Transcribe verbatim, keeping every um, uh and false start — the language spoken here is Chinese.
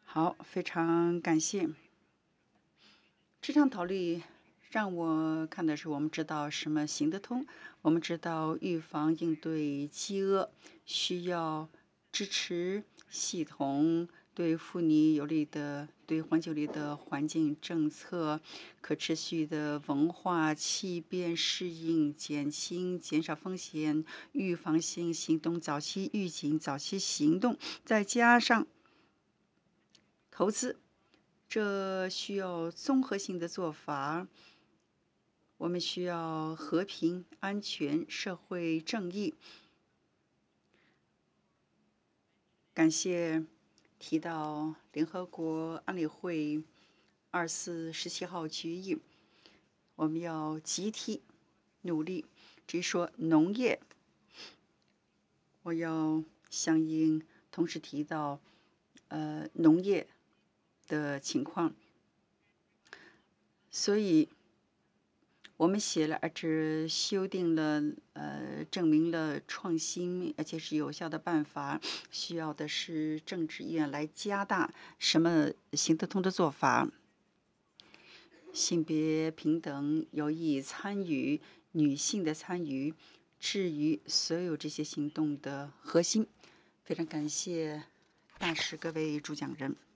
好，非常感谢。这场讨论让我看的是，我们知道什么行得通，我们知道预防应对饥饿需要支持系统对妇女有利的、对环境有利的环境政策，可持续的文化气变适应、减轻、减少风险、预防性行动、早期预警、早期行动，再加上投资。这需要综合性的做法，我们需要和平、安全、社会正义。感谢提到联合国安理会二四十七号决议，我们要集体努力。至于说农业，我要响应同时提到呃农业的情况。所以我们写了，而且修订了，呃，证明了创新，而且是有效的办法。需要的是政治意愿来加大什么行得通的做法。性别平等、有意参与、女性的参与，至于所有这些行动的核心。非常感谢大使各位主讲人。